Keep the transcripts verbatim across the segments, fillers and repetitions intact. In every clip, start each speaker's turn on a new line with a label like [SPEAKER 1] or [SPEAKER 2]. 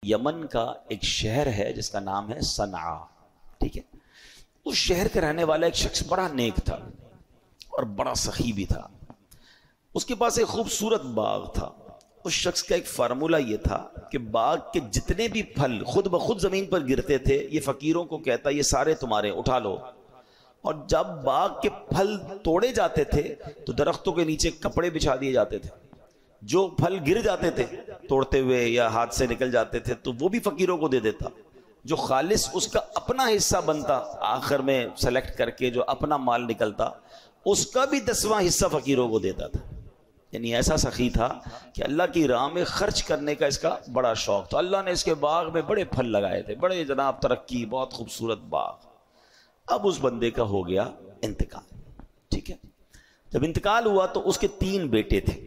[SPEAKER 1] یمن کا ایک شہر ہے جس کا نام ہے صنعا، ٹھیک ہے. اس شہر کا رہنے والا ایک شخص بڑا نیک تھا اور بڑا سخی بھی تھا. اس کے پاس ایک خوبصورت باغ تھا. اس شخص کا ایک فارمولہ یہ تھا کہ باغ کے جتنے بھی پھل خود بخود زمین پر گرتے تھے یہ فقیروں کو کہتا یہ سارے تمہارے، اٹھا لو. اور جب باغ کے پھل توڑے جاتے تھے تو درختوں کے نیچے کپڑے بچھا دیے جاتے تھے. جو پھل گر جاتے تھے توڑتے ہوئے یا ہاتھ سے نکل جاتے تھے تو وہ بھی فقیروں کو دے دیتا. جو خالص اس کا اپنا حصہ بنتا آخر میں سلیکٹ کر کے جو اپنا مال نکلتا اس کا بھی دسواں حصہ فقیروں کو دیتا تھا. یعنی ایسا سخی تھا کہ اللہ کی راہ میں خرچ کرنے کا اس کا بڑا شوق تھا. اللہ نے اس کے باغ میں بڑے پھل لگائے تھے، بڑے جناب ترقی، بہت خوبصورت باغ. اب اس بندے کا ہو گیا انتقال، ٹھیک ہے. جب انتقال ہوا تو اس کے تین بیٹے تھے.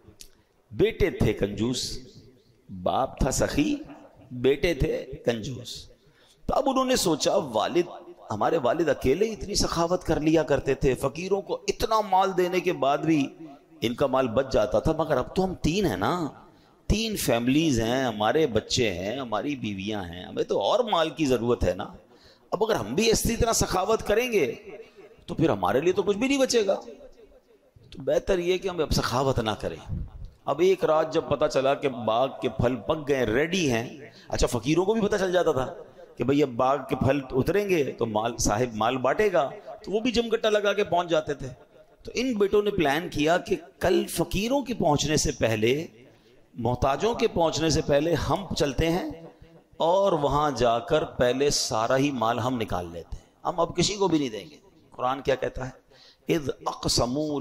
[SPEAKER 1] بیٹے تھے کنجوس، باپ تھا سخی، بیٹے تھے کنجوس. تو اب انہوں نے سوچا والد ہمارے والد اکیلے اتنی سخاوت کر لیا کرتے تھے، فقیروں کو اتنا مال دینے کے بعد بھی ان کا مال بچ جاتا تھا، مگر اب تو ہم تین ہیں نا، تین فیملیز ہیں، ہمارے بچے ہیں، ہماری بیویاں ہیں، ہمیں تو اور مال کی ضرورت ہے نا. اب اگر ہم بھی اسی طرح سخاوت کریں گے تو پھر ہمارے لیے تو کچھ بھی نہیں بچے گا. تو بہتر یہ کہ ہم اب سخاوت نہ کریں. اب ایک رات جب پتا چلا کہ باغ کے پھل پک گئے، ریڈی ہیں. اچھا فقیروں کو بھی پتا چل جاتا تھا کہ بھئی اب باغ کے پھل اتریں گے تو مال صاحب مال بانٹے گا، تو وہ بھی جمگٹا لگا کے پہنچ جاتے تھے. تو ان بیٹوں نے پلان کیا کہ کل فقیروں کے پہنچنے سے پہلے، محتاجوں کے پہنچنے سے پہلے ہم چلتے ہیں اور وہاں جا کر پہلے سارا ہی مال ہم نکال لیتے ہیں، ہم اب کسی کو بھی نہیں دیں گے. قرآن کیا کہتا ہے؟ اذ اقسموا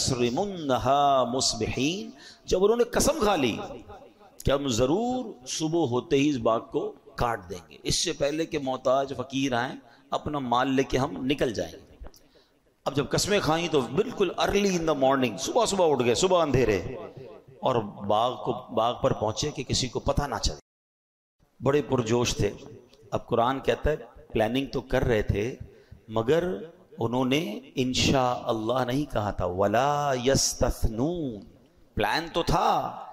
[SPEAKER 1] لیصرمنها مصبحین، جب انہوں نے قسم کھا لی کہ ہم ضرور صبح ہوتے ہی اس باغ کو کاٹ دیں گے، اس سے پہلے کہ محتاج فقیر آئیں اپنا مال لے کے ہم نکل جائیں گے. اب جب قسمیں کھائیں تو بالکل ارلی ان دا مارننگ، صبح صبح اٹھ گئے، صبح اندھیرے، اور باغ کو باغ پر پہنچے کہ کسی کو پتہ نہ چلے. بڑے پرجوش تھے. اب قرآن کہتا ہے پلاننگ تو کر رہے تھے مگر انہوں نے انشاء اللہ نہیں کہا تھا، ولا یستثنون. پلان تو تھا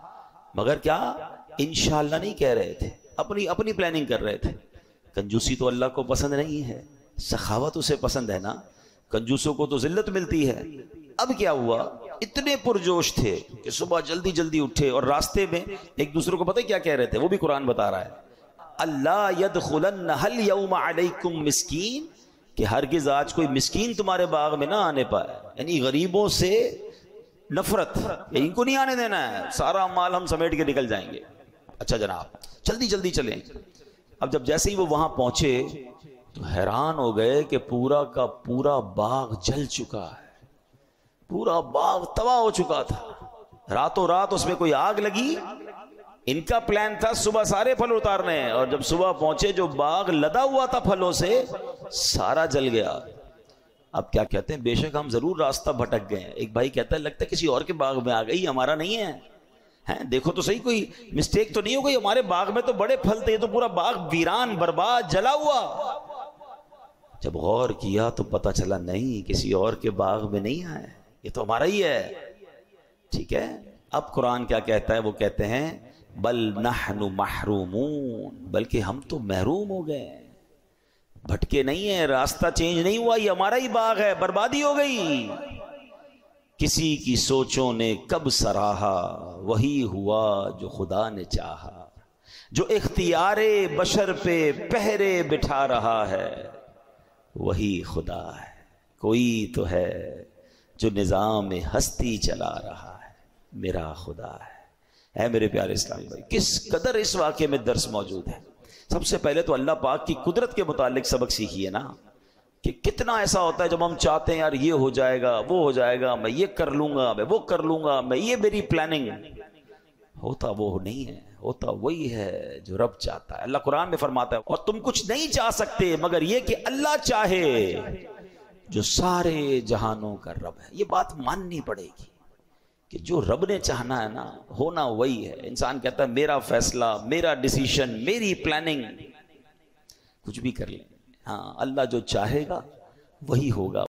[SPEAKER 1] مگر کیا انشاءاللہ نہیں کہہ رہے تھے، اپنی اپنی پلاننگ کر رہے تھے. کنجوسی تو اللہ کو پسند نہیں ہے، سخاوت اسے پسند ہے نا. کنجوسوں کو تو ذلت ملتی ہے. اب کیا ہوا، اتنے پرجوش تھے کہ صبح جلدی جلدی اٹھے اور راستے میں ایک دوسرے کو پتہ کیا کہہ رہے تھے، وہ بھی قرآن بتا رہا ہے، اللہ یدخلنها اليوم علیکم مسکین، کہ ہرگز آج کوئی مسکین تمہارے باغ میں نہ آنے پائے. یعنی غریبوں سے نفرت، ان کو نہیں آنے دینا ہے، سارا مال ہم سمیٹ کے نکل جائیں گے. اچھا جناب جلدی جلدی چلیں. اب جب جیسے ہی وہ وہاں پہنچے تو حیران ہو گئے کہ پورا کا پورا باغ جل چکا ہے، پورا باغ تباہ ہو چکا تھا. راتوں رات اس میں کوئی آگ لگی. ان کا پلان تھا صبح سارے پھل اتارنے ہیں، اور جب صبح پہنچے جو باغ لدا ہوا تھا پھلوں سے سارا جل گیا. اب کیا کہتے ہیں، بے شک ہم ضرور راستہ بھٹک گئے ہیں. ایک بھائی کہتا ہے لگتا ہے کسی اور کے باغ میں آ گئی، ہمارا نہیں ہے. ہیں دیکھو تو صحیح کوئی مسٹیک تو نہیں ہو گئی، ہمارے باغ میں تو بڑے پھل تھے، یہ تو پورا باغ ویران برباد جلا ہوا. جب غور کیا تو پتا چلا نہیں، کسی اور کے باغ میں نہیں آئے، یہ تو ہمارا ہی ہے. ٹھیک ہے. اب قرآن کیا کہتا ہے؟ وہ کہتے ہیں بل نحن محرومون، بلکہ ہم تو محروم ہو گئے، بھٹکے نہیں ہیں، راستہ چینج نہیں ہوا، یہ ہمارا ہی باغ ہے، بربادی ہو گئی. کسی کی سوچوں نے کب سراہا، وہی ہوا جو خدا نے چاہا. جو اختیار بشر پہ پہرے بٹھا رہا ہے وہی خدا ہے. کوئی تو ہے جو نظام ہستی چلا رہا ہے، میرا خدا ہے. اے میرے پیارے اسلامی بھائی، کس قدر اس واقعے میں درس موجود ہے. سب سے پہلے تو اللہ پاک کی قدرت کے متعلق سبق سیکھیے نا، کہ کتنا ایسا ہوتا ہے جب ہم چاہتے ہیں یار یہ ہو جائے گا، وہ ہو جائے گا، میں یہ کر لوں گا، میں وہ کر لوں گا، میں یہ میری پلاننگ. ہوتا وہ نہیں ہے، ہوتا وہی ہے جو رب چاہتا ہے. اللہ قرآن میں فرماتا ہے اور تم کچھ نہیں چاہ سکتے مگر یہ کہ اللہ چاہے جو سارے جہانوں کا رب ہے. یہ بات ماننی پڑے گی کہ جو رب نے چاہنا ہے نا ہونا وہی ہے. انسان کہتا ہے میرا فیصلہ، میرا ڈیسیشن، میری پلاننگ، کچھ بھی کر لیں. ہاں اللہ جو چاہے گا وہی ہوگا.